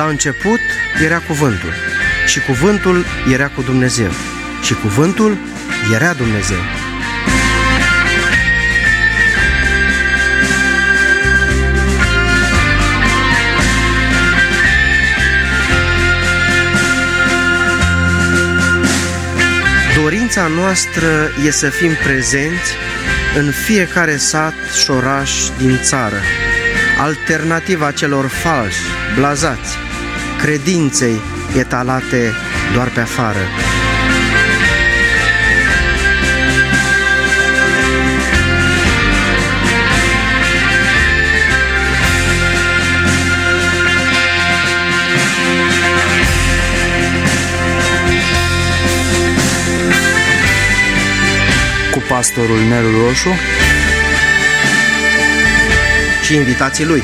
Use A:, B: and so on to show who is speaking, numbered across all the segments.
A: La început era cuvântul și cuvântul era cu Dumnezeu și cuvântul era Dumnezeu. Dorința noastră e să fim prezenți în fiecare sat și oraș din țară, alternativa celor falși, blazați, credinței etalate doar pe afară.
B: Cu pastorul Nelu Roșu
A: și invitații lui.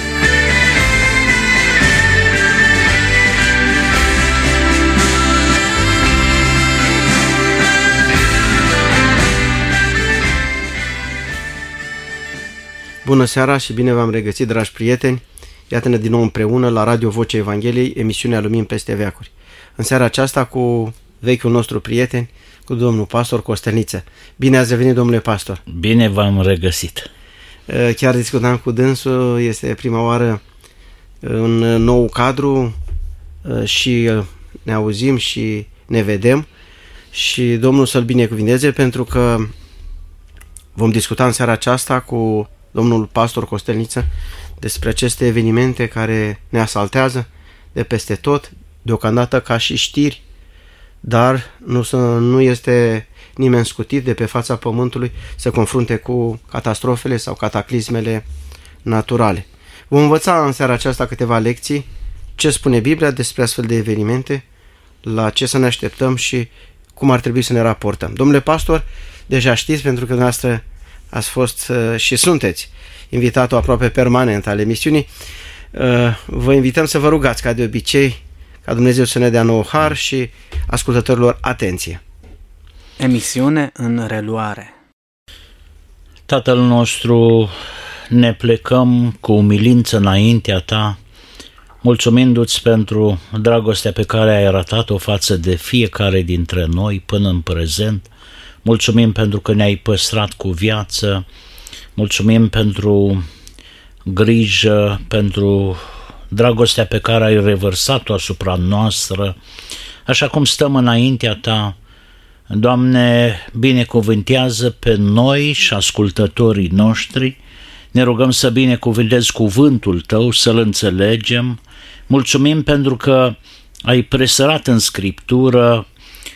A: Bună seara și bine v-am regăsit, dragi prieteni! Iată-ne din nou împreună la Radio Vocea Evangheliei, emisiunea Lumini peste veacuri. În seara aceasta cu vechiul nostru prieten, cu domnul pastor Costelniță. Bine ați revenit, domnule pastor!
C: Bine v-am regăsit!
A: Chiar discutam cu dânsul, este prima oară în nou cadru și ne auzim și ne vedem și Domnul să-l binecuvinteze, pentru că vom discuta în seara aceasta cu domnul pastor Costelniță despre aceste evenimente care ne asaltează de peste tot, deocamdată ca și știri, dar nu este nimeni scutit de pe fața pământului să confrunte cu catastrofele sau cataclismele naturale. Vom învăța în seara aceasta câteva lecții, ce spune Biblia despre astfel de evenimente, la ce să ne așteptăm și cum ar trebui să ne raportăm. Domnule pastor, deja știți, pentru că dumneavoastră ați fost și sunteți invitatul aproape permanent al emisiunii, vă invităm să vă rugați ca de obicei, ca Dumnezeu să ne dea nou har și ascultătorilor atenție.
B: Emisiune în reluare.
C: Tatăl nostru, ne plecăm cu umilință înaintea Ta, mulțumindu-ți pentru dragostea pe care ai arătat-o față de fiecare dintre noi până în prezent. Mulțumim pentru că ne-ai păstrat cu viață, mulțumim pentru grijă, pentru dragostea pe care ai revărsat-o asupra noastră. Așa cum stăm înaintea Ta, Doamne, binecuvântează pe noi și ascultătorii noștri, ne rugăm să binecuvântezi cuvântul Tău, să-l înțelegem. Mulțumim pentru că ai presărat în Scriptură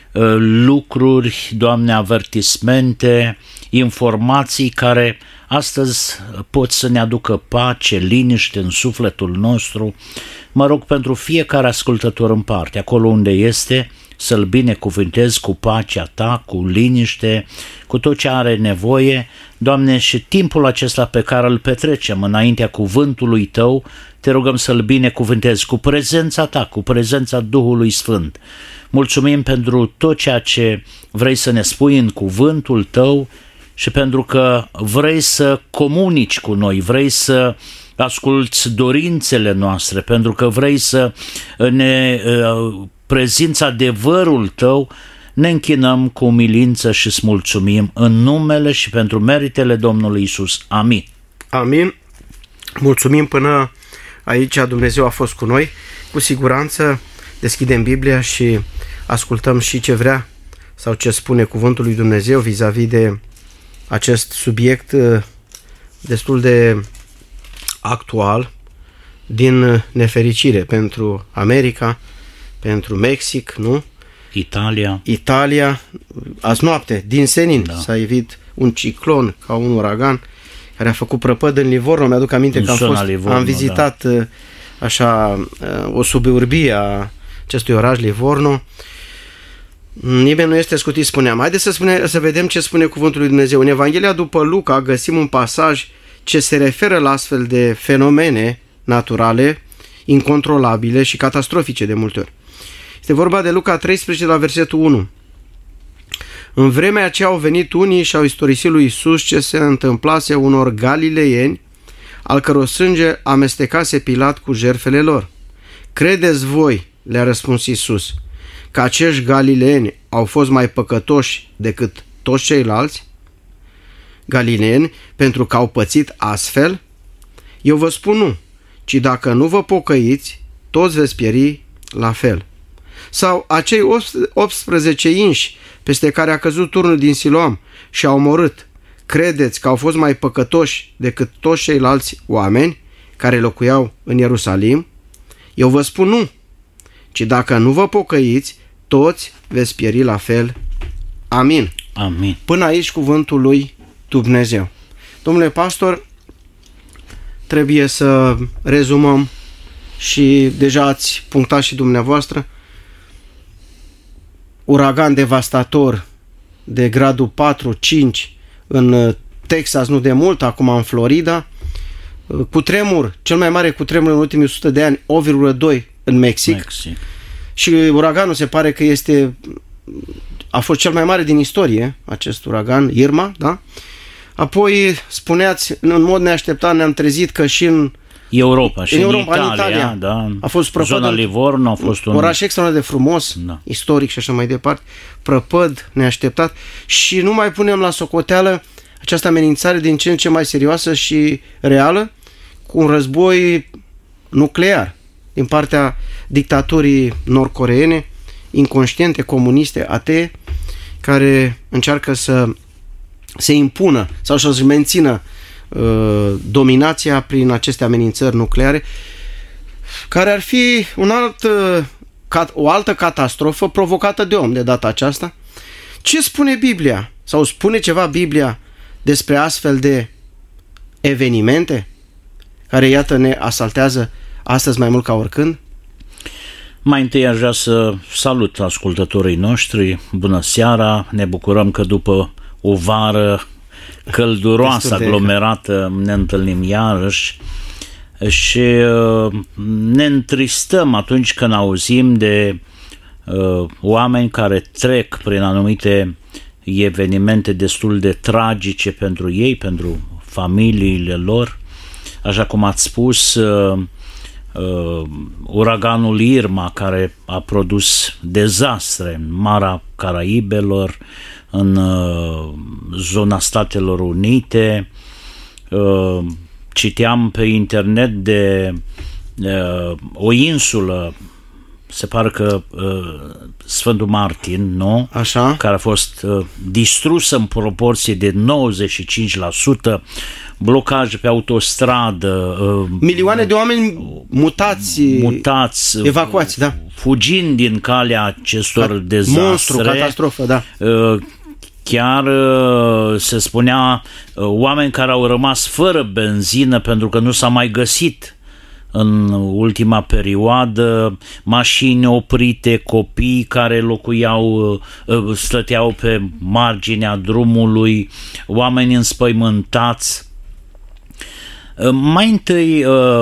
C: lucruri, Doamne, avertismente, informații care astăzi pot să ne aducă pace, liniște în sufletul nostru. Mă rog pentru fiecare ascultător în parte, acolo unde este, să-l binecuvântezi cu pacea Ta, cu liniște, cu tot ce are nevoie. Doamne, și timpul acesta pe care îl petrecem înaintea cuvântului Tău, te rugăm să-l binecuvântezi cu prezența Ta, cu prezența Duhului Sfânt. Mulțumim pentru tot ceea ce vrei să ne spui în cuvântul Tău și pentru că vrei să comunici cu noi, vrei să asculți dorințele noastre, pentru că vrei să ne prezinți adevărul Tău. Ne închinăm cu umilință și îți mulțumim în numele și pentru meritele Domnului Iisus. Amin.
A: Amin. Mulțumim până aici Dumnezeu a fost cu noi. Cu siguranță deschidem Biblia și ascultăm și ce vrea sau ce spune cuvântul lui Dumnezeu vis-a-vis de acest subiect destul de actual, din nefericire pentru America, pentru Mexic, nu? Italia, azi noapte, din senin, s-a evit un ciclon ca un uragan care a făcut prăpăd în Livorno. Mi-aduc aminte că am vizitat așa o suburbie a acestui oraș, Livorno. Nimeni nu este scutit, spuneam. Haideți să vedem ce spune cuvântul lui Dumnezeu. În Evanghelia după Luca găsim un pasaj ce se referă la astfel de fenomene naturale, incontrolabile și catastrofice de multe ori. Este vorba de Luca 13 la versetul 1. În vremea aceea au venit unii și au istorisit lui Iisus ce se întâmplase unor galileieni, al căror sânge amestecase Pilat cu jertfele lor. credeți voi, le-a răspuns Iisus, că acești galileeni au fost mai păcătoși decât toți ceilalți galileeni pentru că au pățit astfel? Eu vă spun nu, ci dacă nu vă pocăiți, toți veți pieri la fel. Sau acei 18 inși peste care a căzut turnul din Siloam și au omorât, credeți că au fost mai păcătoși decât toți ceilalți oameni care locuiau în Ierusalim? Eu vă spun nu, ci dacă nu vă pocăiți, toți veți pieri la fel. Amin.
C: Amin.
A: Până aici cuvântul lui Dumnezeu. Domnule pastor, trebuie să rezumăm și deja ați punctat și dumneavoastră. Uragan devastator de gradul 4-5 în Texas, nu de mult, acum în Florida. Cutremur, cel mai mare cutremur în ultimii 100 de ani, 8,2 în Mexic. Și uraganul se pare că a fost cel mai mare din istorie, acest uragan, Irma, da? Apoi, spuneați, în mod neașteptat ne-am trezit că și în
C: Europa și în
A: Italia
C: da,
A: a fost prăpăd.
C: Zona Livorno a fost un
A: oraș extraordinar de frumos,
C: da,
A: istoric și așa mai departe, prăpăd neașteptat și nu mai punem la socoteală această amenințare din ce în ce mai serioasă și reală cu un război nuclear din partea dictaturii nord-coreene, inconștiente, comuniste, atee, care încearcă să se impună sau să-și mențină dominația prin aceste amenințări nucleare, care ar fi o altă catastrofă provocată de om de data aceasta. Ce spune Biblia? Sau spune ceva Biblia despre astfel de evenimente care, iată, ne asaltează astăzi mai mult ca oricând?
C: Mai întâi aș vrea să salut ascultătorii noștri. Bună seara! Ne bucurăm că după o vară călduroasă, aglomerată, ne întâlnim iarăși și ne întristăm atunci când auzim de oameni care trec prin anumite evenimente destul de tragice pentru ei, pentru familiile lor. Așa cum ați spus, uraganul Irma, care a produs dezastre în Marea Caraibelor, în zona Statelor Unite. Citeam pe internet de o insulă, se pare că Sfântul Martin, nu?
A: Așa.
C: Care a fost distrusă în proporție de 95%, blocaje pe autostradă,
A: milioane de oameni mutați, evacuați, da,
C: fugind din calea acestor dezastre.
A: Monstru, catastrofă, da.
C: Chiar se spunea oameni care au rămas fără benzină pentru că nu s-a mai găsit în ultima perioadă, mașini oprite, copii care stăteau pe marginea drumului, oameni înspăimântați. Mai întâi,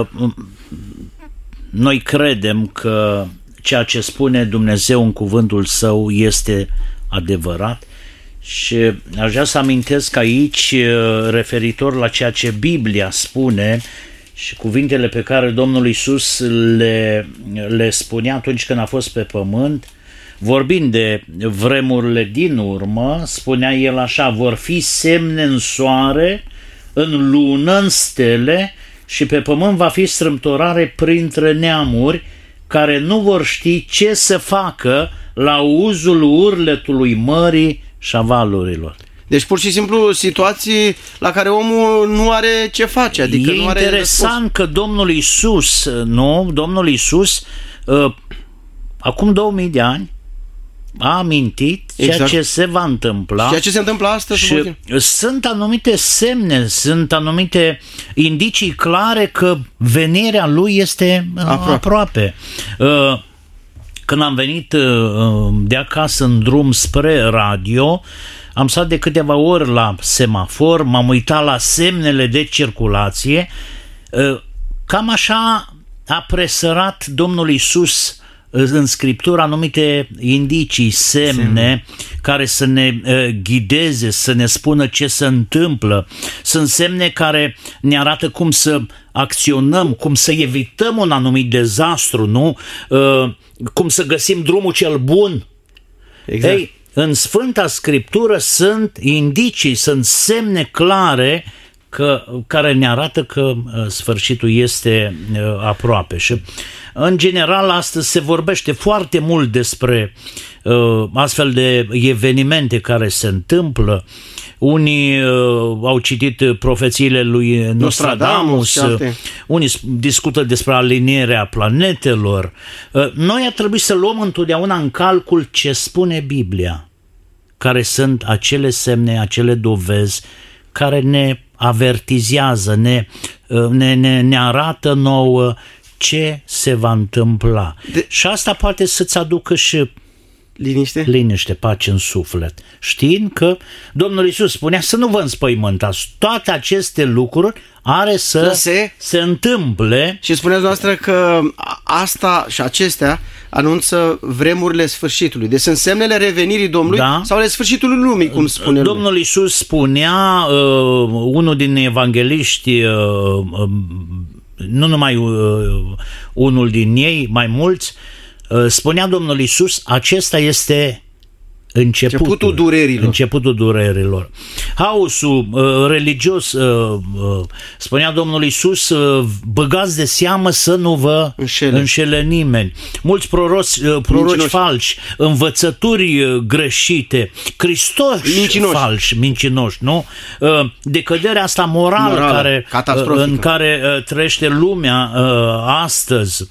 C: noi credem că ceea ce spune Dumnezeu în cuvântul Său este adevărat și aș vrea să amintesc aici, referitor la ceea ce Biblia spune și cuvintele pe care Domnul Iisus le spunea atunci când a fost pe pământ, vorbind de vremurile din urmă, spunea El așa: vor fi semne în soare, în lună, în stele și pe pământ va fi strâmtorare printre neamuri care nu vor ști ce să facă la auzul urletului mării și a valurilor.
A: Deci pur și simplu situații la care omul nu are ce face. Adică
C: e
A: nu are
C: interesant răspuns. Că Domnul Iisus acum 2000 de ani a amintit ceea ce se va întâmpla.
A: Ceea ce se întâmplă astăzi.
C: Și sunt anumite semne, sunt anumite indicii clare că venirea lui este aproape. Când am venit de acasă în drum spre radio, am stat de câteva ori la semafor, m-am uitat la semnele de circulație. Cam așa a presărat Domnul Iisus în Scriptură anumite indicii, semne care să ne ghideze, să ne spună ce se întâmplă. Sunt semne care ne arată cum să acționăm, cum să evităm un anumit dezastru, nu? Cum să găsim drumul cel bun.
A: Exact.
C: Ei, în Sfânta Scriptură sunt indicii, sunt semne clare care ne arată că sfârșitul este aproape. Și în general astăzi se vorbește foarte mult despre astfel de evenimente care se întâmplă. Unii au citit profețiile lui Nostradamus, unii discută despre alinierea planetelor. Noi ar trebui să luăm întotdeauna în calcul ce spune Biblia, care sunt acele semne, acele dovezi care ne avertizează, ne arată nouă ce se va întâmpla. Și asta poate să-ți aducă și liniște, pace în suflet. Știind că Domnul Iisus spunea să nu vă înspăimântați. Toate aceste lucruri are să se întâmple.
A: Și spuneați noastră că asta și acestea anunță vremurile sfârșitului. Deci sunt semnele revenirii Domnului sau ale sfârșitului lumii, cum spune
C: Domnul Iisus spunea, unul din evangeliști, nu numai unul din ei, mai mulți, spunea Domnul Iisus, acesta este începutul durerilor. Haosul religios, spunea Domnul Iisus, băgați de seamă să nu vă înșele nimeni. Mulți proroci falși, învățături greșite, Hristoși falși, mincinoși, nu? Decăderea asta morală în care trăiește lumea astăzi,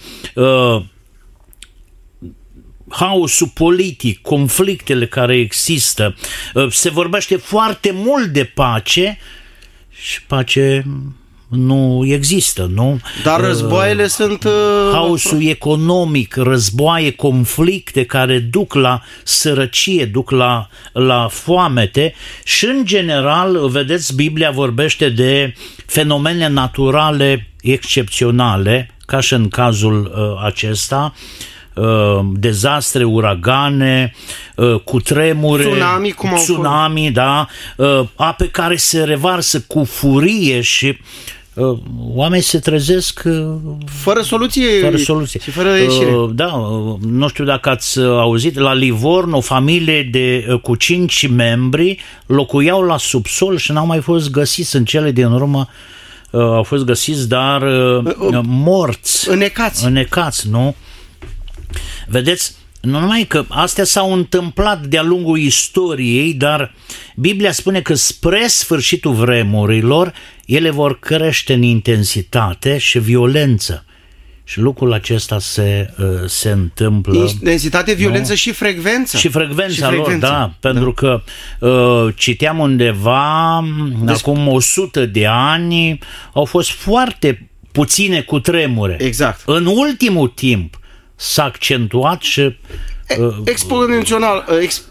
C: haosul politic, conflictele care există, se vorbește foarte mult de pace și pace nu există, nu?
A: Dar războaiele sunt...
C: Haosul economic, războaie, conflicte care duc la sărăcie, duc la foamete și în general, vedeți, Biblia vorbește de fenomene naturale excepționale, ca și în cazul acesta, dezastre, uragane, cutremure, tsunami, da, ape care se revarsă cu furie și oamenii se trezesc
A: fără soluție și fără ieșire.
C: Da, nu știu dacă ați auzit, la Livorno o familie cu 5 membri locuiau la subsol și n-au mai fost găsiți în cele din urmă. Au fost găsiți, dar morți. Înecați, nu? Vedeți, nu numai că astea s-au întâmplat de-a lungul istoriei, dar Biblia spune că spre sfârșitul vremurilor ele vor crește în intensitate și violență. Și lucrul acesta se întâmplă.
A: Intensitate, violență și frecvență.
C: Și frecvența lor, da. Pentru că citeam undeva, acum 100 de ani, au fost foarte puține cutremure.
A: Exact.
C: În ultimul timp s-a accentuat și
A: exponențial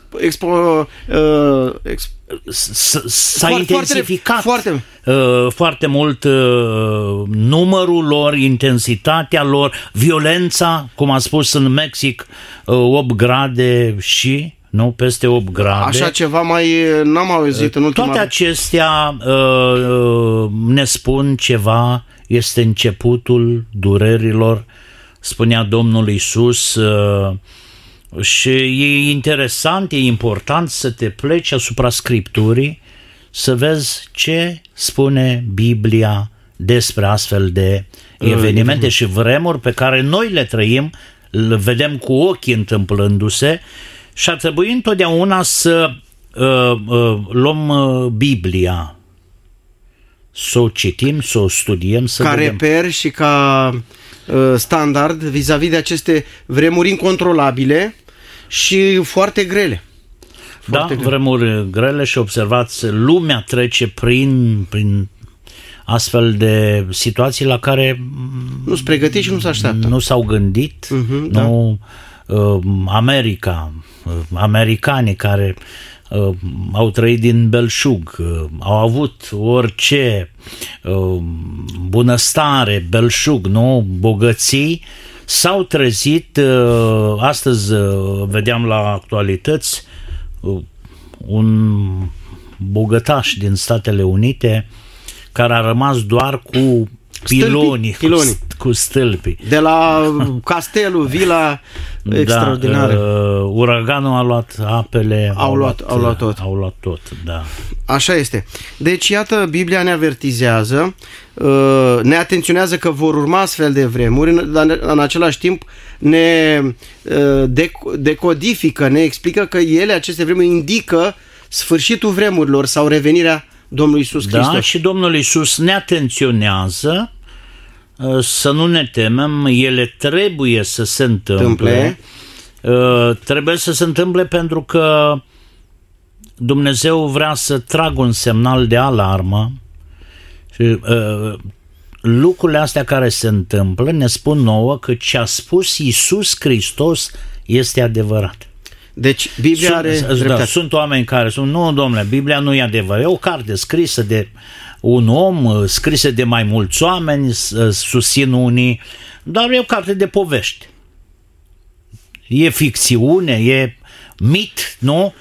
C: s-a intensificat foarte mult numărul lor, intensitatea lor, violența, cum a spus în Mexic, 8 grade și, nu, peste 8 grade.
A: Așa ceva n-am auzit în ultima...
C: Toate acestea ne spun ceva, este începutul durerilor, spunea Domnul Iisus, și e interesant, e important să te pleci asupra Scripturii, să vezi ce spune Biblia despre astfel de evenimente și vremuri pe care noi le trăim, le vedem cu ochii întâmplându-se și ar trebui întotdeauna să luăm Biblia, să o citim, să o studiem, să
A: ca
C: vedem.
A: reper și ca standard vis-a-vis de aceste vremuri incontrolabile și foarte grele.
C: Vremuri grele și observați, lumea trece prin astfel de situații la care
A: nu s-au pregătit și nu s-așteaptă.
C: Nu s-au gândit. Americanii care au trăit din belșug, au avut orice bunăstare, belșug, nu? Bogății, s-au trezit, astăzi vedeam la actualități, un bogătaș din Statele Unite care a rămas doar cu pilonii. Cu stâlpii.
A: De la castelul, vila extraordinară.
C: Uraganul a luat apele,
A: au luat tot.
C: Da.
A: Așa este. Deci, iată, Biblia ne avertizează, ne atenționează că vor urma astfel de vremuri, dar în același timp ne decodifică, ne explică că aceste vremuri, indică sfârșitul vremurilor sau revenirea Domnului Iisus Hristos.
C: Da, și Domnul Iisus ne atenționează să nu ne temem, ele trebuie să se întâmple. Trebuie să se întâmple pentru că Dumnezeu vrea să tragă un semnal de alarmă și lucrurile astea care se întâmplă ne spun nouă că ce a spus Iisus Hristos este adevărat.
A: Deci Biblia are dreptate.
C: Sunt oameni care spun, nu, domnule, Biblia nu e adevărat. E o carte scrisă de un om, scrisă de mai mulți oameni, susțin unii, dar e o carte de povești. E ficțiune, e mit, nu?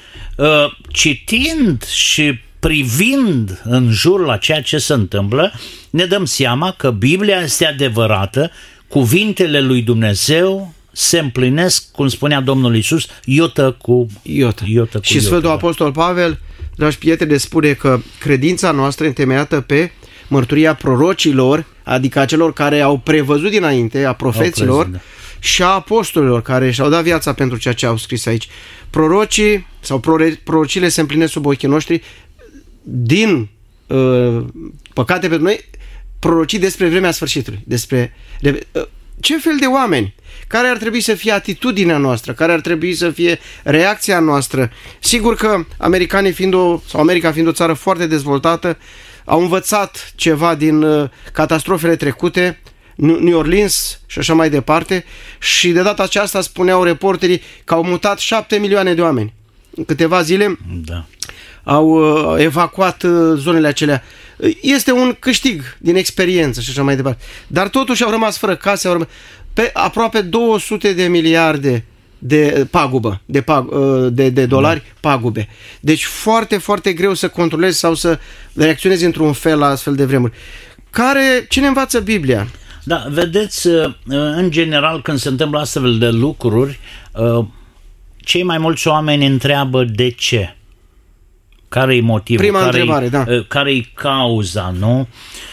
C: Citind și privind în jur la ceea ce se întâmplă, ne dăm seama că Biblia este adevărată, cuvintele lui Dumnezeu se împlinesc, cum spunea Domnul Iisus, iotă cu iotă.
A: Și Sfântul Apostol Pavel, dragi prieteni, spune că credința noastră întemeiată pe mărturia prorocilor, adică a celor care au prevăzut dinainte, a profeților și a apostolilor care și-au dat viața pentru ceea ce au scris aici. Prorocii sau prorocile se împlinesc sub ochii noștri din păcate pentru noi, prorocii despre vremea sfârșitului, despre ce fel de oameni, care ar trebui să fie atitudinea noastră, care ar trebui să fie reacția noastră. Sigur că americanii America fiind o țară foarte dezvoltată, au învățat ceva din catastrofele trecute, New Orleans și așa mai departe, și de data aceasta spuneau reporterii că au mutat 7 milioane de oameni. În câteva zile au evacuat zonele acelea. Este un câștig din experiență și așa mai departe. Dar totuși au rămas fără case, pe aproape 200 de miliarde de pagubă, de dolari pagube. Deci foarte, foarte greu să controlezi sau să reacționezi într-un fel la astfel de vremuri. Ce ne învață Biblia?
C: Da, vedeți, în general, când se întâmplă astfel de lucruri, cei mai mulți oameni întreabă de ce. Care-i motivul?
A: Prima întrebare, da.
C: Care-i cauza, nu?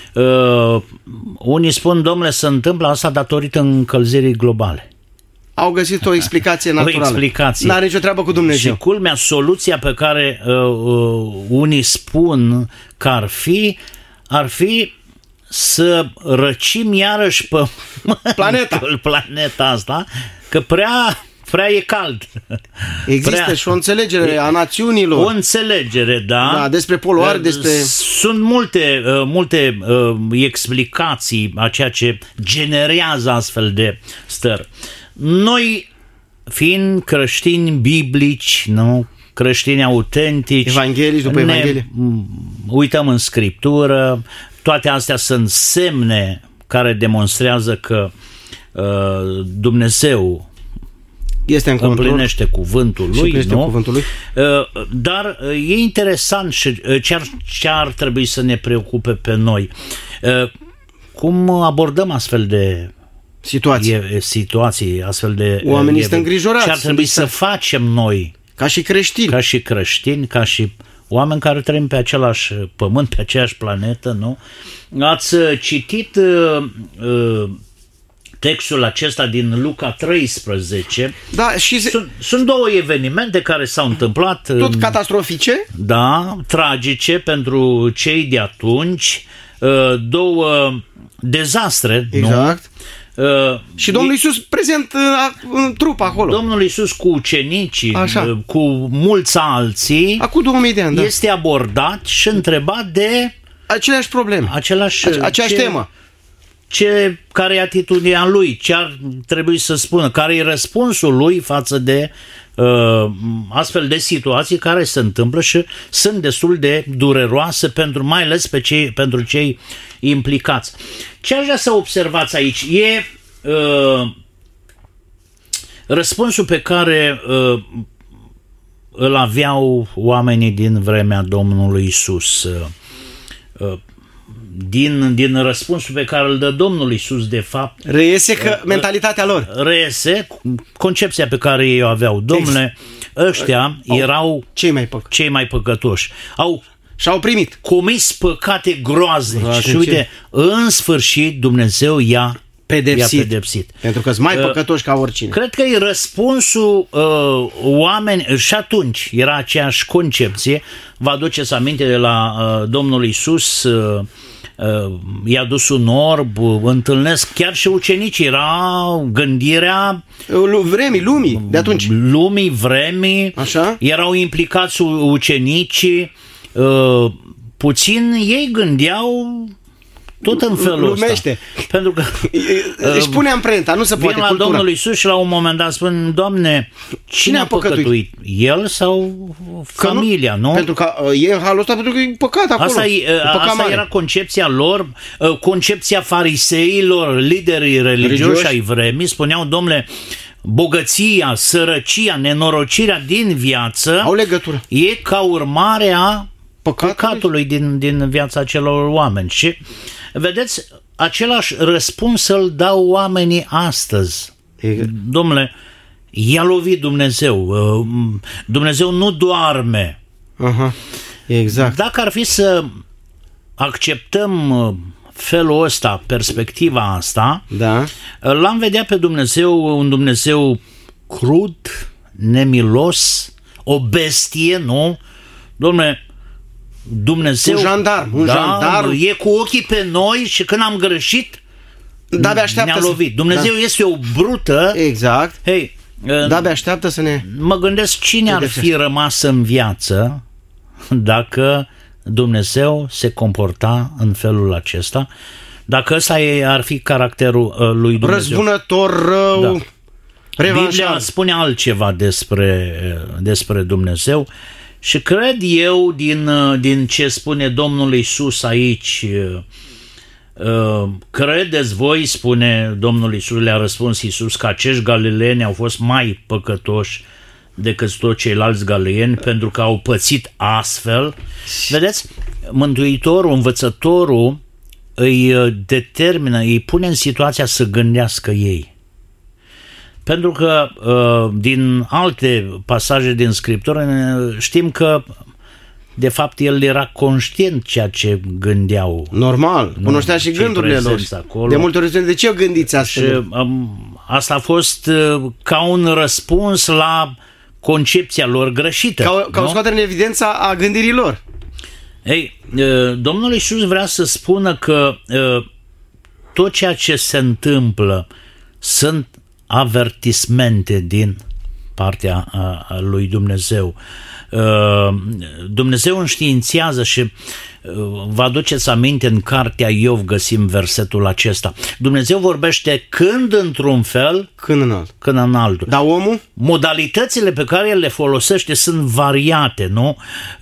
C: Unii spun, domnule, se întâmplă asta datorită încălzirii globale. Au
A: găsit o explicație naturală.
C: O explicație.
A: N-are nicio treabă cu Dumnezeu.
C: Și culmea, soluția pe care unii spun că ar fi să răcim iarăși planeta asta, că prea e cald.
A: Există și o înțelegere a națiunilor.
C: O înțelegere, da.
A: Despre poluare, despre...
C: Sunt multe explicații a ceea ce generează astfel de stări. Noi, fiind creștini biblici, nu? Creștini autentici,
A: evanghelici după Evanghelie,
C: uităm în Scriptură. Toate astea sunt semne care demonstrează că Dumnezeu împlinește cuvântul lui, nu?
A: Cuvântul lui.
C: Dar e interesant și ce ar trebui să ne preocupe pe noi. Cum abordăm astfel de situații, astfel de...
A: Oamenii sunt îngrijorați.
C: Ce ar trebui să facem noi?
A: Ca și creștini.
C: Ca și oameni care trăim pe același pământ, pe aceeași planetă, nu? Ați citit textul acesta din Luca 13.
A: Da, și
C: sunt două evenimente care s-au întâmplat.
A: Tot catastrofice?
C: Da, tragice pentru cei de atunci. Două dezastre.
A: Exact. Nu? Și Domnul Iisus prezent în trup acolo.
C: Domnul Iisus cu ucenicii, cu mulți alții,
A: acum 2000 de ani, da,
C: este abordat și întrebat de
A: aceleași probleme, aceeași temă.
C: Care e atitudinea lui, ce ar trebui să spună, care e răspunsul lui față de astfel de situații care se întâmplă și sunt destul de dureroase mai ales pentru cei implicați. Ce aș vrea să observați aici e Răspunsul pe care îl aveau oamenii din vremea Domnului Isus, din răspunsul pe care îl dă Domnul Isus, de fapt,
A: reiese că mentalitatea lor.
C: Reiese concepția pe care ei o aveau. Domnule, ăștia erau cei mai păcătoși.
A: Și-au primit.
C: Comis păcate groaznice. Și uite, în sfârșit Dumnezeu i-a pedepsit.
A: Pentru că sunt mai păcătoși ca oricine.
C: Cred că e răspunsul oameni, și atunci era aceeași concepție. Vă aduceți aminte de la Domnul Iisus, i-a dus un orb, întâlnesc chiar și ucenicii, era gândirea
A: lumii de atunci.
C: Vremii,
A: așa? Erau
C: implicați ucenicii, puțin ei gândeau tot în felul ăsta. Pentru că
A: își pune amprenta, nu se poate
C: vin la
A: cultura.
C: Domnul Iisus și la un moment dat spun: Doamne, cine a păcătuit? El sau familia, nu?
A: Pentru că e în halul ăsta, pentru că e păcat acolo.
C: Asta era concepția lor, concepția fariseilor, liderii religioși ai vremii. Spuneau: Domnule, bogăția, sărăcia, nenorocirea din viață
A: au legătură.
C: E ca urmare a păcatului din viața celor oameni. Și vedeți, același răspuns îl dau oamenii astăzi. Domnule, i-a lovit Dumnezeu. Dumnezeu nu doarme.
A: Exact.
C: Dacă ar fi să acceptăm felul ăsta, perspectiva asta,
A: da,
C: l-am vedea pe Dumnezeu, un Dumnezeu crud, nemilos, o bestie, nu? Dom'le, Dumnezeu,
A: un jandarm,
C: e cu ochii pe noi și când am greșit, ne-a lovit. Dumnezeu este o brută.
A: Exact.
C: Hei,
A: de-abia așteaptă să ne...
C: Mă gândesc cine ar fi rămas în viață dacă Dumnezeu se comporta în felul acesta, dacă ăsta ar fi caracterul lui Dumnezeu.
A: Răzbunător, rău, revanșar.
C: Biblia spune altceva despre Dumnezeu. Și cred eu, din ce spune Domnul Iisus aici, credeți voi, spune Domnul Iisus, le-a răspuns Iisus, că acești galileeni au fost mai păcătoși decât toți ceilalți galileeni pentru că au pățit astfel. Vedeți, Mântuitorul, învățătorul îi determină, îi pune în situația să gândească ei. Pentru că din alte pasaje din Scriptură știm că de fapt el era conștient ceea ce gândeau.
A: Normal, cunoștea și gândurile lor.
C: Acolo.
A: De multe ori, de ce gândiți astfel?
C: Și asta a fost ca un răspuns la concepția lor greșită.
A: Ca o scoatere în evidență a gândirii lor.
C: Ei, Domnul Iisus vrea să spună că tot ceea ce se întâmplă sunt avertismente din partea lui Dumnezeu. Dumnezeu înștiințează și vă aduceți aminte, în cartea Iov găsim versetul acesta. Dumnezeu vorbește când într-un fel, când în altul.
A: Dar omul?
C: Modalitățile pe care el le folosește sunt variate, nu?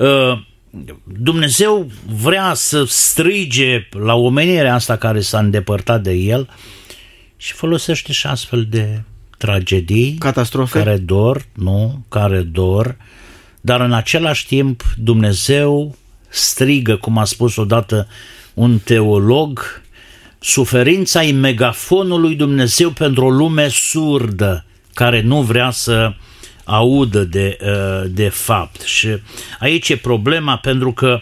C: Dumnezeu vrea să strige la omenirea asta care s-a îndepărtat de el și folosește și astfel de tragedii,
A: catastrofe,
C: care dor, dar în același timp Dumnezeu strigă, cum a spus odată un teolog, suferința e megafonul lui Dumnezeu pentru o lume surdă care nu vrea să audă de fapt. Și aici e problema, pentru că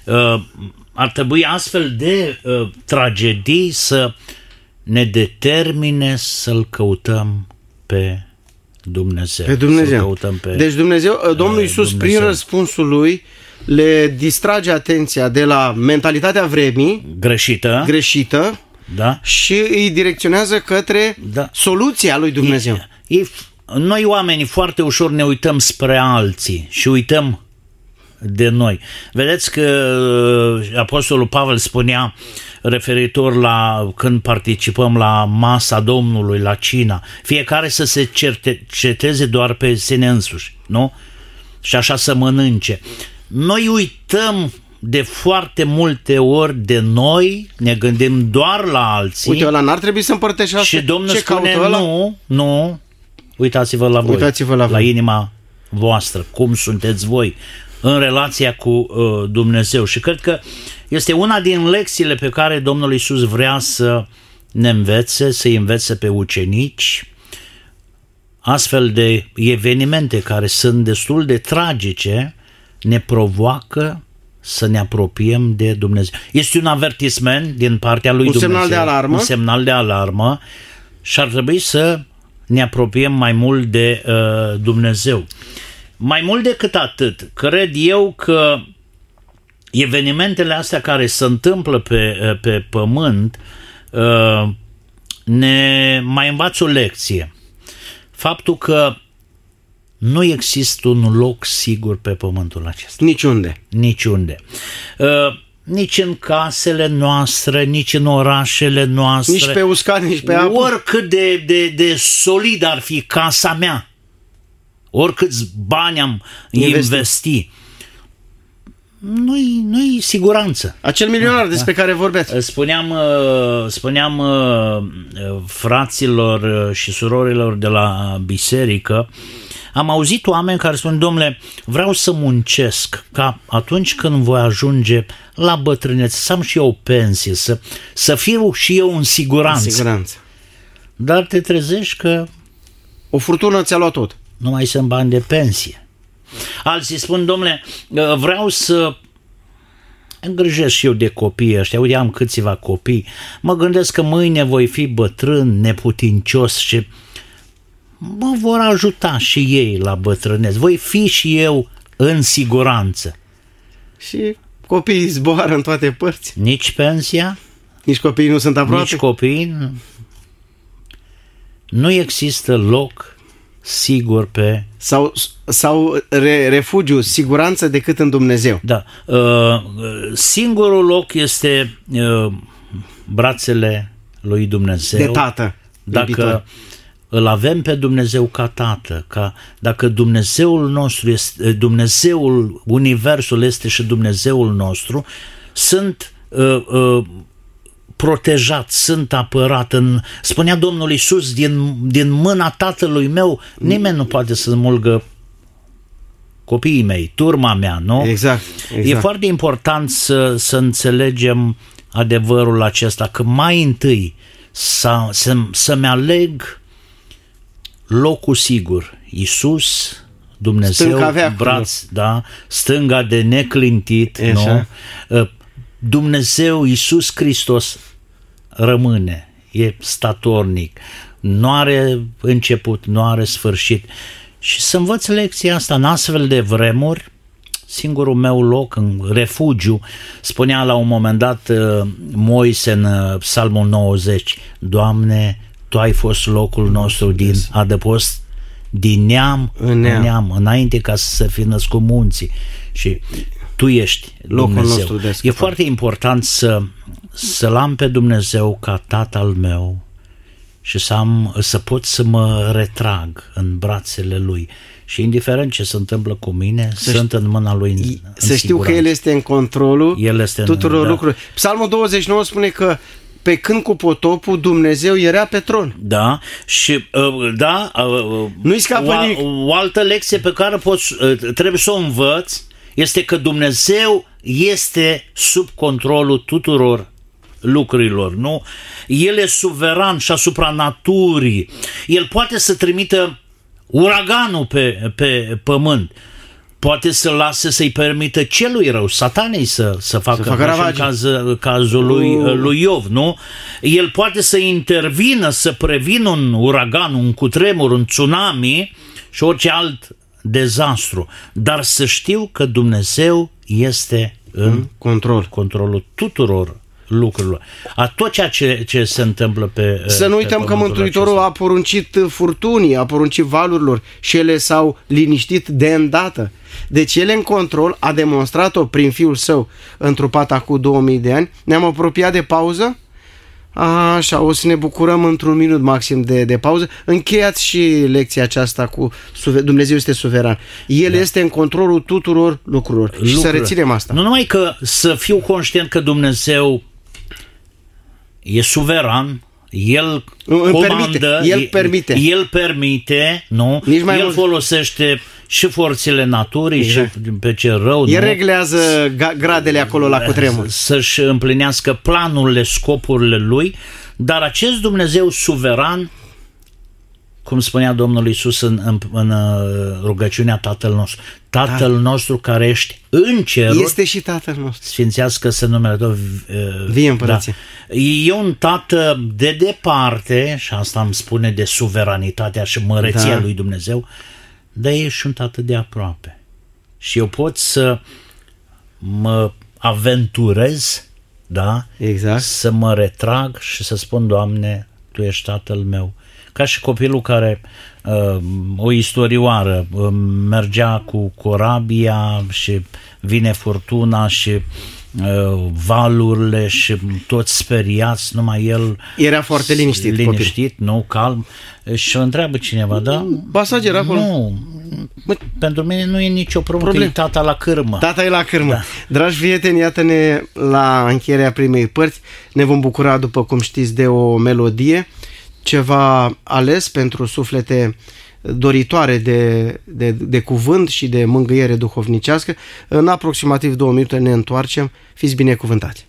C: ar trebui astfel de tragedii să ne determine să-L căutăm pe Dumnezeu.
A: Deci Domnul Iisus, prin răspunsul lui, le distrage atenția de la mentalitatea vremii greșită,
C: da,
A: și îi direcționează către soluția lui Dumnezeu.
C: Noi oamenii foarte ușor ne uităm spre alții și uităm de noi. Vedeți că Apostolul Pavel spunea, referitor la când participăm la masa Domnului, la cina, fiecare să se cerceteze doar pe sine însuși, nu? Și așa să mănânce. Noi uităm de foarte multe ori de noi, ne gândim doar la alții.
A: Uite, ăla n-ar trebui să împărtășească.
C: Și Domnul spune, nu, Uitați-vă la voi,
A: Uitați-vă la
C: la
A: voi.
C: inima voastră, cum sunteți voi în relația cu Dumnezeu. Și cred că este una din lecțiile pe care Domnul Iisus vrea să ne învețe, să-i învețe pe ucenici. Astfel de evenimente care sunt destul de tragice ne provoacă să ne apropiem de Dumnezeu. Este un avertisment din partea lui Dumnezeu.
A: Semnal de alarmă.
C: Un semnal de alarmă și ar trebui să ne apropiem mai mult de Dumnezeu. Mai mult decât atât, cred eu că evenimentele astea care se întâmplă pe pământ ne mai învață o lecție. Faptul că nu există un loc sigur pe pământul acesta.
A: Niciunde.
C: Niciunde. Nici în casele noastre, nici în orașele noastre.
A: Nici pe uscat, nici pe apă.
C: Oricât de solid ar fi casa mea, oricâți bani am investi, nu-i siguranță.
A: Acel milionar despre care vorbeați.
C: Spuneam fraților și surorilor de la biserică, am auzit oameni care spun: domnule, vreau să muncesc ca atunci când voi ajunge la bătrânețe să am și eu o pensie, să fiu și eu în siguranță.
A: Siguranță.
C: Dar te trezești că
A: O furtună ți-a luat tot.
C: nu mai sunt bani de pensie. Alții spun: domnule, vreau să îngrijesc și eu de copiii ăștia. Uite, am câțiva copii. Mă gândesc că mâine voi fi bătrân, neputincios și mă vor ajuta și ei la bătrânețe. Voi fi și eu în siguranță.
A: Și copiii zboară în toate părți.
C: Nici pensia,
A: Nici copiii nu sunt aproape.
C: nici copii. Nu există loc sigur pe...
A: Sau refugiu, siguranță decât în Dumnezeu.
C: Da. Singurul loc este brațele lui Dumnezeu.
A: De Tată.
C: Dacă
A: iubitor.
C: îl avem pe Dumnezeu ca Tată, dacă Dumnezeul nostru este, Dumnezeul, Universul este și Dumnezeul nostru, sunt protejați, sunt apărat. Spunea Domnul Iisus, din mâna Tatălui meu nimeni nu poate să mulgă copiii mei, turma mea, nu?
A: Exact.
C: E foarte important să înțelegem adevărul acesta, că mai întâi să-mi aleg locul sigur. Iisus, Dumnezeu, braț, da, stânga de neclintit, nu? Dumnezeu, Iisus Hristos rămâne, e statornic, nu are început, nu are sfârșit. Și să învăț lecția asta în astfel de vremuri. Singurul meu loc în refugiu, spunea la un moment dat Moise în Psalmul 90: Doamne, Tu ai fost locul nostru din adăpost, din neam în neam, înainte ca să se fi născut munții, și Tu ești
A: locul
C: Dumnezeu.
A: nostru de scăpare.
C: E foarte important să-L am pe Dumnezeu ca Tatăl meu și să pot să mă retrag în brațele Lui. Și indiferent ce se întâmplă cu mine, sunt în mâna Lui.
A: Să știu că El este în controlul tuturor lucrurilor. Psalmul 29 spune că pe când cu potopul Dumnezeu era pe tron.
C: Da, și
A: nu-i scapă nimic.
C: O altă lecție pe care trebuie să o învăț este că Dumnezeu este sub controlul tuturor lucrurilor, nu? El e suveran și asupra naturii. El poate să trimită uraganul pe pământ, poate să lase, să-i permită celui rău, Satanei să facă în cazul lui Iov, nu? El poate să intervină, să prevină un uragan, un cutremur, un tsunami și orice alt dezastru, dar să știu că Dumnezeu este în controlul tuturor lucrurilor. A tot ceea ce se întâmplă pe
A: Să nu uităm că Mântuitorul a poruncit furtunii, a poruncit valurilor și ele s-au liniștit de îndată. Deci El în control, a demonstrat-o prin Fiul Său întrupat acum 2000 de ani. Ne-am apropiat de pauză. Așa, o să ne bucurăm într-un minut maxim de pauză. Încheiați și lecția aceasta cu Dumnezeu este suveran. El este în controlul tuturor lucrurilor. Și să reținem asta.
C: Nu numai că să fiu conștient că Dumnezeu e suveran, El comandă, el permite, nu? El folosește și forțele naturii, exact, și pe ce rău.
A: El reglează gradele acolo la cutremur.
C: Să-și împlinească planurile, scopurile lui, dar acest Dumnezeu suveran, cum spunea Domnul Iisus în rugăciunea Tatăl nostru, Tatăl nostru care ești în ceruri,
A: este și Tatăl nostru.
C: Sfințească-se numele Tău.
A: Vie împărăție.
C: Da. E un Tată de departe, și asta îmi spune de suveranitatea și măreția lui Dumnezeu, dar e și un Tată de aproape. Și eu pot să mă aventurez, da?
A: Exact.
C: Să mă retrag și să spun, Doamne, Tu ești Tatăl meu. Ca și copilul care, o istorioară, mergea cu corabia și vine furtuna și valurile și toți speriați, numai el
A: era foarte liniștit,
C: nu, calm, și îl întreabă cineva, da?
A: Pasager acolo.
C: Nu, pentru mine nu e nicio problemă, e tata la cârmă.
A: Tata e la cârmă. Da. Dragi prieteni, iată-ne la încheierea primei părți, ne vom bucura, după cum știți, de o melodie, ceva ales pentru suflete doritoare de cuvânt și de mângâiere duhovnicească. În aproximativ 2 minute ne întoarcem. Fiți binecuvântați!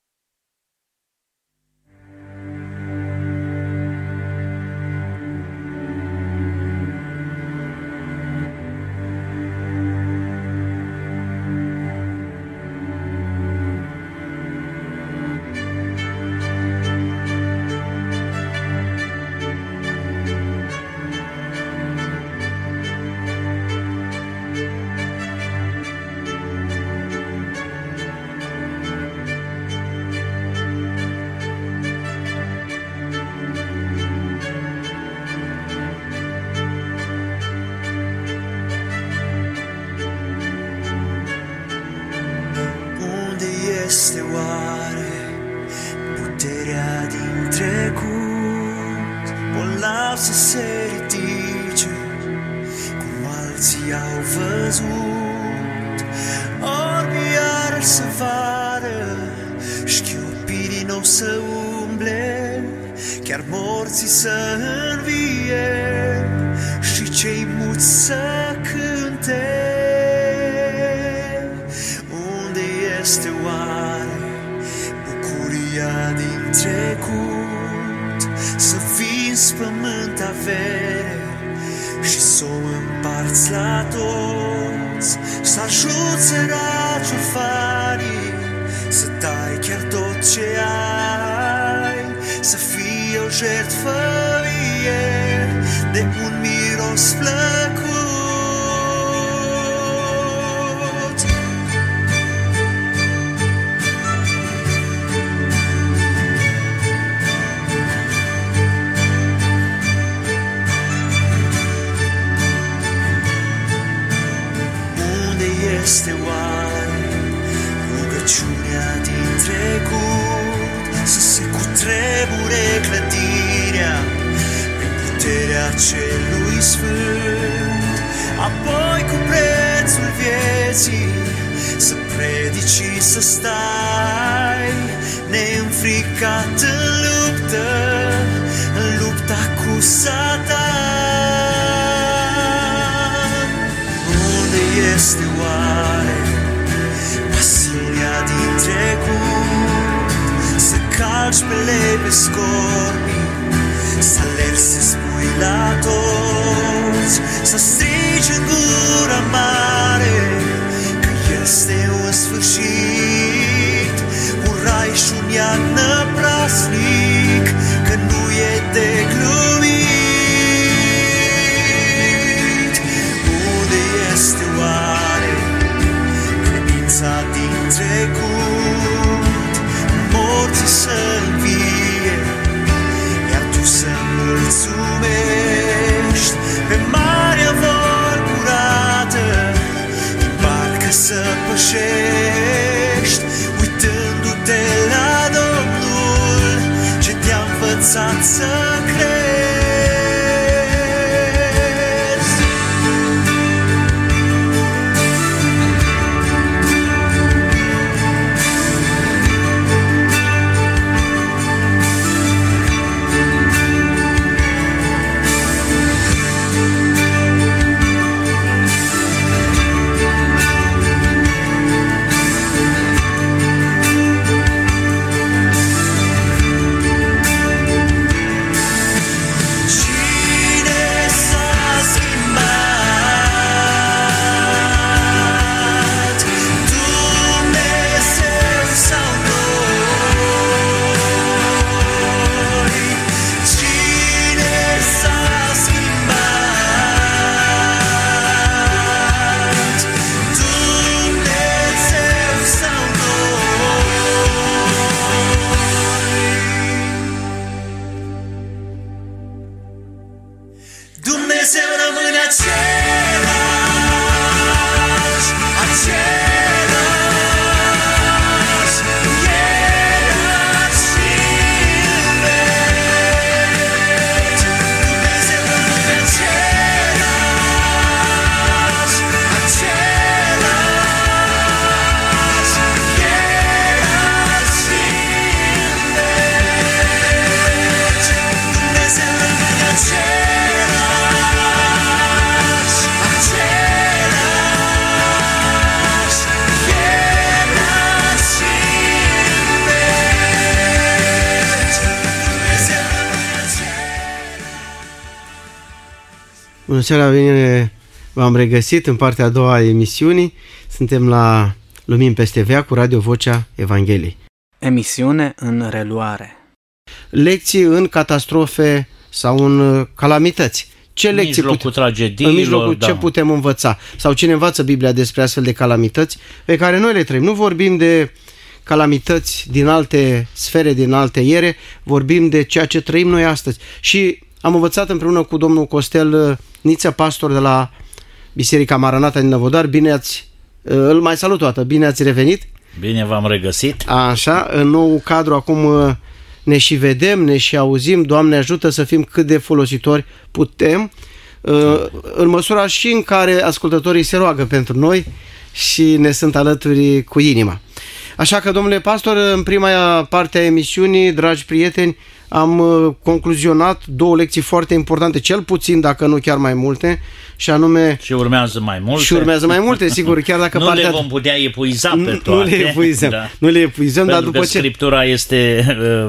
D: Este oare puterea din trecut, bolnav să se ridice, cum alții au văzut, orbi iar să vadă, șchiopii din nou să umble, chiar morții să învie și cei muți să cânte. Este oare bucuria din trecut, să vinzi pământ avere și s-o împarți la toți, să ajuți săraci orfanii, să dai chiar tot ce ai, să fie o jertfă vie de un miros plăcut. Este oare rugăciunea din trecut, să se cutremure clădirea prin puterea celui sfânt, apoi cu prețul vieții să predici, să stai neînfricat în lupta cu Satan. Unde este oare pasiunea din trecut, să calci pe lei scorbii, să alergi, să spui la toți, să strigi în gura mare că este un sfârșit, un rai și un iad năprasnic, că nu e de glumit. Unde este oare credința din trecut, morții să învie, iar tu să mulțumești pe marea volburată, din barcă să pășești, uitându-te la Domnul ce te-a învățat să crezi.
A: Bună seara, bine v-am regăsit în partea a doua a emisiunii. Suntem la Lumini peste Veac cu Radio Vocea Evangheliei.
B: Emisiune în reluare.
A: Lecții în catastrofe sau în calamități. Ce lecții
C: tragediilor,
A: în mijlocul ce putem învăța? Sau ce ne învață Biblia despre astfel de calamități pe care noi le trăim? Nu vorbim de calamități din alte sfere, din alte ere, vorbim de ceea ce trăim noi astăzi. Și am învățat împreună cu domnul Costel Niță, pastor de la Biserica Maranata din Năvodar. Bine îl mai salut toată, bine ați revenit.
C: Bine v-am regăsit.
A: Așa, în nou cadru acum ne și vedem, ne și auzim. Doamne ajută să fim cât de folositori putem, în măsura și în care ascultătorii se roagă pentru noi și ne sunt alături cu inima. Așa că, domnule pastor, în prima parte a emisiunii, dragi prieteni, am concluzionat 2 lecții foarte importante, cel puțin, dacă nu chiar mai multe, și anume...
C: Și urmează mai multe.
A: Și urmează mai multe, sigur, chiar dacă
C: nu le vom putea epuiza pe toate.
A: Nu le epuizăm, da. Nu le epuizăm, dar după
C: că Scriptura este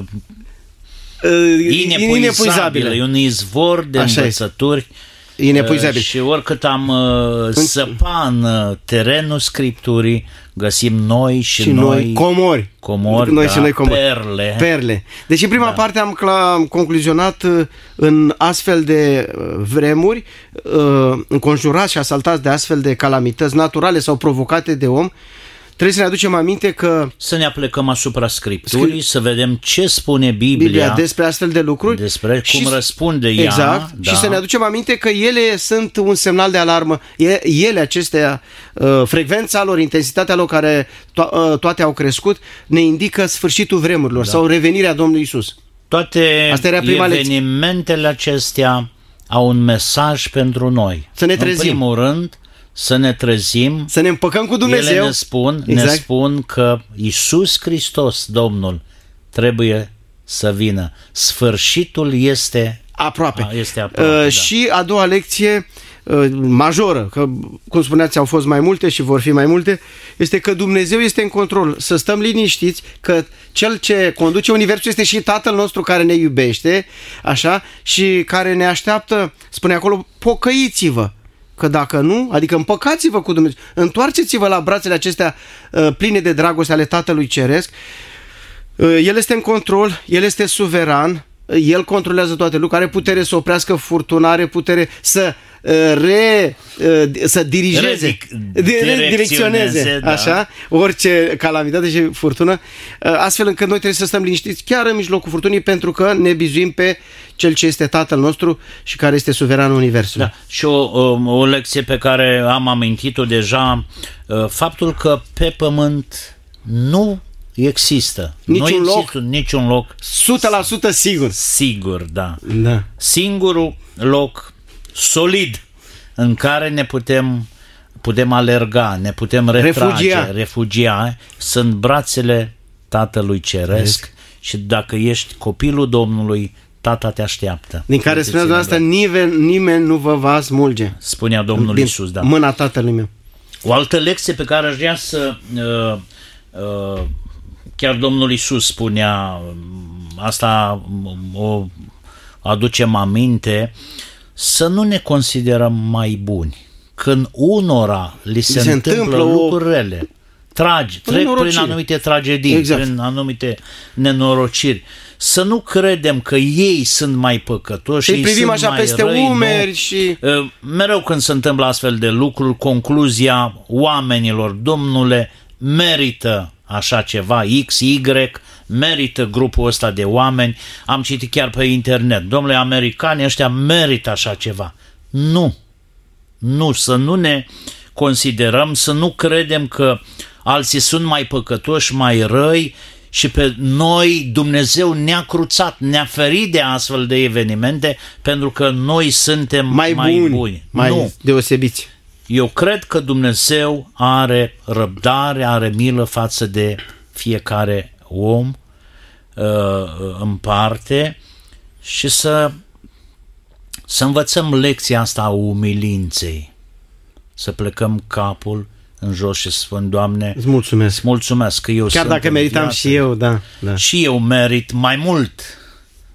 C: inepuizabilă, e un izvor de învățături.
A: Inepuizabil.
C: Și oricât am săpa în terenul Scripturii, găsim noi și noi comori,
A: noi
C: da,
A: și noi comori. Perle. Deci în prima parte am concluzionat în astfel de vremuri, înconjurați și asaltați de astfel de calamități naturale sau provocate de om, trebuie să ne aducem aminte că...
C: Să ne aplecăm asupra Scripturii, să vedem ce spune Biblia
A: despre astfel de lucruri.
C: Despre cum răspunde ea.
A: Exact. Da. Și să ne aducem aminte că ele sunt un semnal de alarmă. Ele, acestea, frecvența lor, intensitatea lor, care toate au crescut, ne indică sfârșitul vremurilor sau revenirea Domnului Iisus.
C: Toate evenimentele acestea au un mesaj pentru noi.
A: Să ne trezim.
C: În primul rând, să ne trezim,
A: să ne împăcăm cu Dumnezeu.
C: Ele ne spun că Iisus Hristos, Domnul, trebuie să vină. Sfârșitul este aproape.
A: Și a doua lecție majoră, că, cum spuneați, au fost mai multe și vor fi mai multe, este că Dumnezeu este în control. Să stăm liniștiți că Cel ce conduce Universul este și Tatăl nostru care ne iubește, așa, și care ne așteaptă, spune acolo, pocăiți-vă. Că dacă nu, adică împăcați-vă cu Dumnezeu, întoarceți-vă la brațele acestea pline de dragoste ale Tatălui Ceresc. El este în control, El este suveran, El controlează toate lucrurile, are putere să oprească furtuna, are putere să direcționeze,
C: da.
A: Așa, orice calamitate și furtună, astfel încât noi trebuie să stăm liniștiți chiar în mijlocul furtunii, pentru că ne bizuim pe Cel ce este Tatăl nostru și care este suveranul Universului.
C: Da. Și o lecție pe care am amintit-o deja, faptul că pe pământ nu există niciun loc
A: 100% sigur.
C: Sigur, da. Singurul loc solid în care ne putem alerga, ne putem refugia, sunt brațele Tatălui Ceresc. Și dacă ești copilul Domnului, Tata te așteaptă.
A: Din care spunea dumneavoastră, nimeni nu vă va smulge.
C: Spunea Domnul Iisus, da.
A: Mâna Tatălui meu.
C: O altă lecție pe care aș vrea să... chiar Domnul Iisus spunea, asta o aducem aminte, să nu ne considerăm mai buni. Când unora li se întâmplă lucruri rele, trec prin anumite tragedii, prin anumite nenorociri, să nu credem că ei sunt mai păcătoși,
A: ei privim așa peste umeri și...
C: Mereu când se întâmplă astfel de lucruri, concluzia oamenilor, Domnule, merită așa ceva, X, Y, merită grupul ăsta de oameni. Am citit chiar pe internet, domnule, americanii ăștia merită așa ceva. Nu, să nu ne considerăm, să nu credem că alții sunt mai păcătoși, mai răi și pe noi Dumnezeu ne-a cruțat, ne-a ferit de astfel de evenimente pentru că noi suntem mai buni.
A: Mai deosebiți.
C: Eu cred că Dumnezeu are răbdare, are milă față de fiecare om în parte și să învățăm lecția asta a umilinței, să plecăm capul în jos și să spun, Doamne,
A: îți mulțumesc
C: că eu
A: chiar
C: sunt
A: dacă meritam viață, și eu, da.
C: Și eu merit mai mult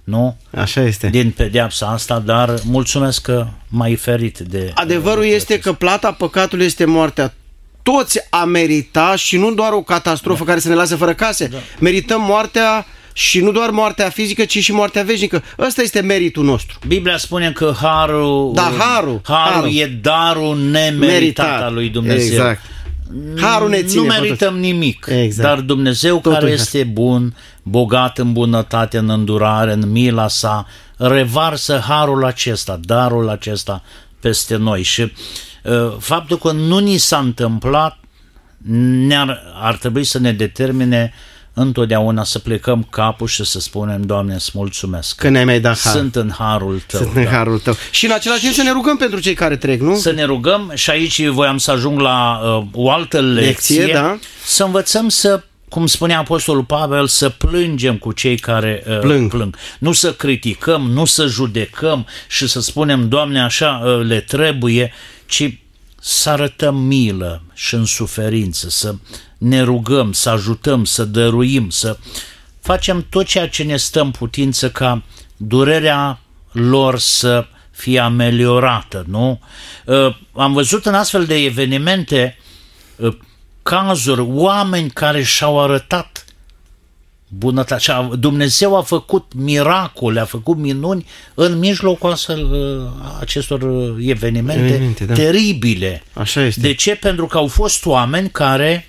C: nu?
A: Așa este.
C: Din pedeapsa asta, dar mulțumesc că m-ai ferit de...
A: Adevărul este că plata păcatului este moartea. Toți am meritat și nu doar o catastrofă care să ne lase fără case. Merităm moartea și nu doar moartea fizică, ci și moartea veșnică. Ăsta este meritul nostru.
C: Biblia spune că harul e darul nemeritat al lui Dumnezeu.
A: Exact. Harul ne ține.
C: Nu merităm nimic,
A: exact.
C: Dar Dumnezeu
A: Totul
C: care este bun, bogat în bunătate, în îndurare, în mila sa, revarsă harul acesta, darul acesta peste noi. Și faptul că nu ni s-a întâmplat ar trebui să ne determine întotdeauna să plecăm capul și să spunem: Doamne, îți mulțumesc
A: că ne-ai mai dat har.
C: Sunt în harul Tău.
A: Sunt în harul Tău. Și în același timp să ne rugăm pentru cei care trec, nu?
C: Să ne rugăm și aici voiam să ajung la o altă lecție,
A: da?
C: Să învățăm să, cum spunea Apostolul Pavel, să plângem cu cei care plâng. Nu să criticăm, nu să judecăm și să spunem: Doamne, așa le trebuie, ci să arătăm milă și în suferință, să ne rugăm, să ajutăm, să dăruim, să facem tot ceea ce ne stă în putință ca durerea lor să fie ameliorată, nu? Am văzut în astfel de evenimente cazuri, oameni care și-au arătat bunătatea. Dumnezeu a făcut miracole, a făcut minuni în mijlocul acestor evenimente teribile.
A: Așa este.
C: De ce? Pentru că au fost oameni care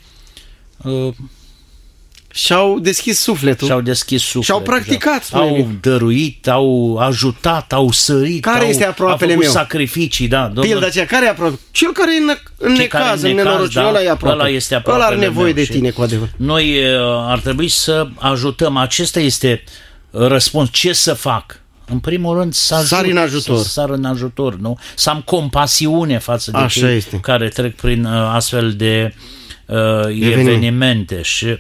A: și-au deschis sufletul.
C: Și-au
A: practicat.
C: Au dăruit, au ajutat, au sărit.
A: Care este aproapele
C: au făcut
A: meu?
C: sacrificii, da.
A: Pilda aceea, care e aproape? Cel care e în necaz, în nenorocire, ăla e aproape.
C: Ăla este aproape.
A: Ăla are nevoie de tine, cu adevărat.
C: Noi ar trebui să ajutăm. Acesta este răspuns. Ce să fac? În primul rând să ajut, sar în ajutor, nu? Să am compasiune față de cei care trec prin astfel de evenimente. Și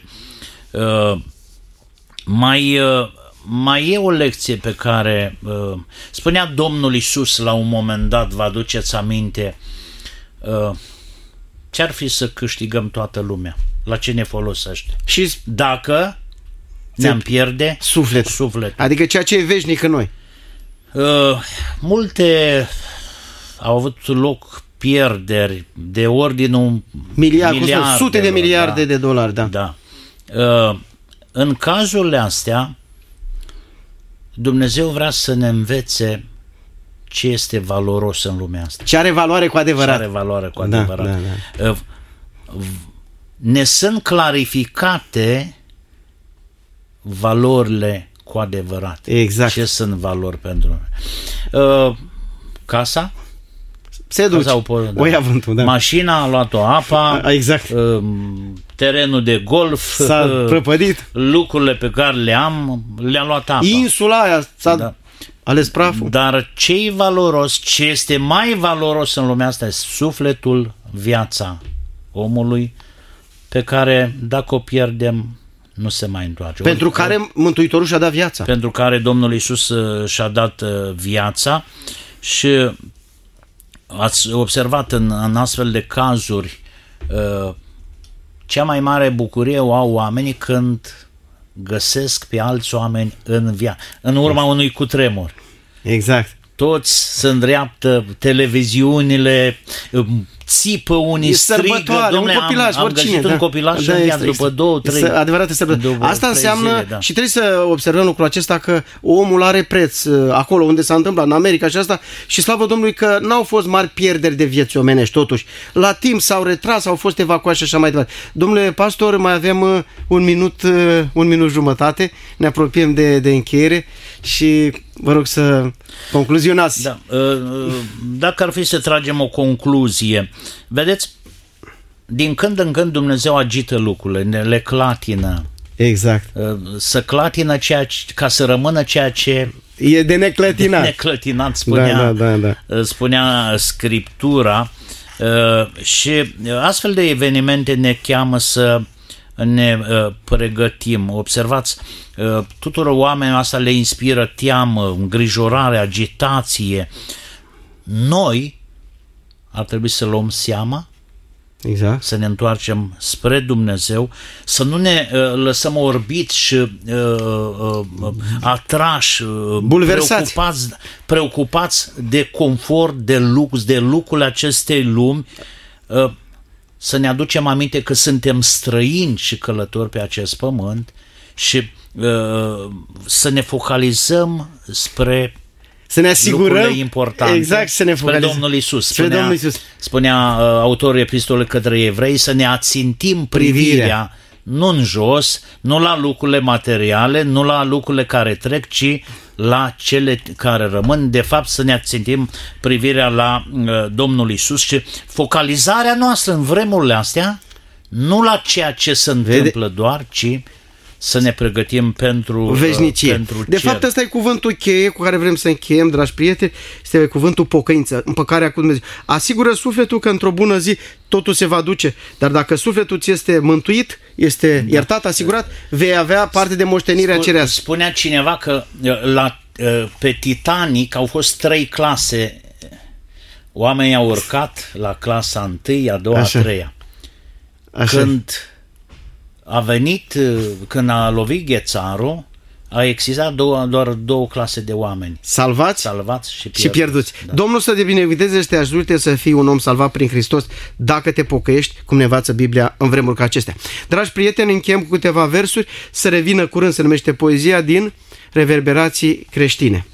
C: mai e o lecție pe care spunea Domnul Iisus la un moment dat, vă aduceți aminte, ce-ar fi să câștigăm toată lumea? La ce ne folosește?
A: Și
C: dacă ne-am pierde sufletul.
A: Adică ceea ce e veșnic în noi.
C: Multe au avut loc pierderi de ordinul miliarde,
A: sute de miliarde de dolari,
C: da. În cazurile astea, Dumnezeu vrea să ne învețe ce este valoros în lumea asta.
A: Ce are valoare cu adevărat.
C: Da. Ne sunt clarificate valorile cu adevărat.
A: Exact.
C: Ce sunt valori pentru noi? Casa?
A: Se duce. O ia vântul, da.
C: Mașina a luat-o apa.
A: Exact.
C: Terenul de golf
A: s-a prăpădit.
C: Lucrurile pe care le-am luat apa.
A: Insula aia s-a ales praful.
C: Dar ce-i valoros, ce este mai valoros în lumea asta este sufletul, viața omului, pe care dacă o pierdem nu se mai întoarce.
A: Pentru care Mântuitorul și-a dat viața.
C: Pentru care Domnul Iisus și-a dat viața. Și ați observat în astfel de cazuri cea mai mare bucurie o au oamenii când găsesc pe alți oameni în urma unui cutremur.
A: Exact.
C: Toți se îndreaptă, televiziunile țipă, unii strigă.
A: Un copilaj,
C: am găsit un copilaj în viață după 2-3.
A: Adevărată sărbătoare. Asta înseamnă, și trebuie să observăm lucrul acesta, că omul are preț acolo unde s-a întâmplat, în America și asta, și slavă Domnului că n-au fost mari pierderi de vieți omenești, totuși. La timp s-au retras, au fost evacuați și așa mai departe. Domnule pastor, mai avem un minut jumătate, ne apropiem de încheiere și vă rog să concluzionați.
C: Da. Dacă ar fi să tragem o concluzie, vedeți, din când în când Dumnezeu agită lucrurile, le clatină.
A: Exact.
C: Să clatină ca să rămână ceea ce
A: e de neclătinat.
C: Neclătinat, spunea Scriptura. Și astfel de evenimente ne cheamă să ne pregătim. Observați, tuturor oamenilor asta le inspiră teamă, îngrijorare, agitație. Noi ar trebui să luăm seama
A: Exact.
C: Să ne întoarcem spre Dumnezeu, să nu ne lăsăm orbiți și atrași,
A: bulversați,
C: preocupați de confort, de lux, de lucrurile acestei lumi, să ne aducem aminte că suntem străini și călători pe acest pământ și să ne focalizăm spre
A: să ne asigurăm
C: importante,
A: exact, să ne
C: spre Domnul Iisus.
A: Domnul Iisus.
C: Spunea autorul epistolei către evrei să ne ațintim privirea nu în jos, nu la lucrurile materiale, nu la lucrurile care trec, ci la cele care rămân. De fapt, să ne ațintim privirea la Domnul Iisus și focalizarea noastră în vremurile astea, nu la ceea ce se întâmplă doar, ci să ne pregătim pentru
A: veșnicie.
C: Pentru
A: de fapt, ăsta e cuvântul cheie cu care vrem să încheiem, dragi prieteni, este cuvântul pocăință, împăcarea cu Dumnezeu. Asigură sufletul că într-o bună zi totul se va duce, dar dacă sufletul ți este mântuit, este iertat, asigurat, vei avea parte de moștenirea cerească.
C: Spunea cineva că pe Titanic au fost 3 clase. Oamenii au urcat la clasa 1, a 2, a 3. Când a lovit ghețarul, a existat doar 2 clase de oameni.
A: Salvați și pierduți. Da. Domnul să te binecuvânteze și te ajute să fii un om salvat prin Hristos dacă te pocăiești, cum ne învață Biblia în vremuri ca acestea. Dragi prieteni, încheiem cu câteva versuri, să revină curând, se numește poezia din Reverberații creștine.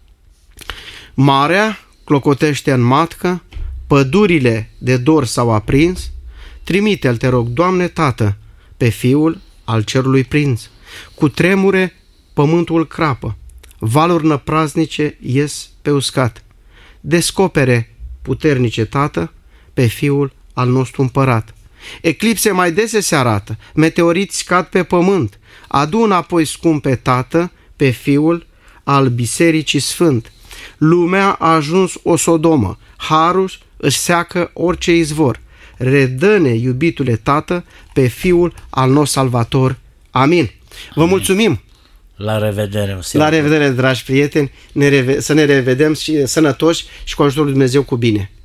A: Marea clocotește în matcă, pădurile de dor s-au aprins, trimite-l, te rog, Doamne, Tată, pe Fiul al cerului prins. Cu tremure pământul crapă, valuri năpraznice ies pe uscat. Descopere, puternice Tată, pe Fiul al nostru împărat. Eclipse mai dese se arată, meteoriți cad pe pământ. Adu înapoi, scumpe Tată, pe Fiul al Bisericii Sfânt. Lumea a ajuns o Sodomă, harul își seacă orice izvor. Redă-ne, iubitule Tată, pe Fiul al nostru Salvator. Amin. Vă mulțumim!
C: La revedere!
A: La revedere, dragi prieteni! Să ne revedem și sănătoși și cu ajutorul lui Dumnezeu cu bine!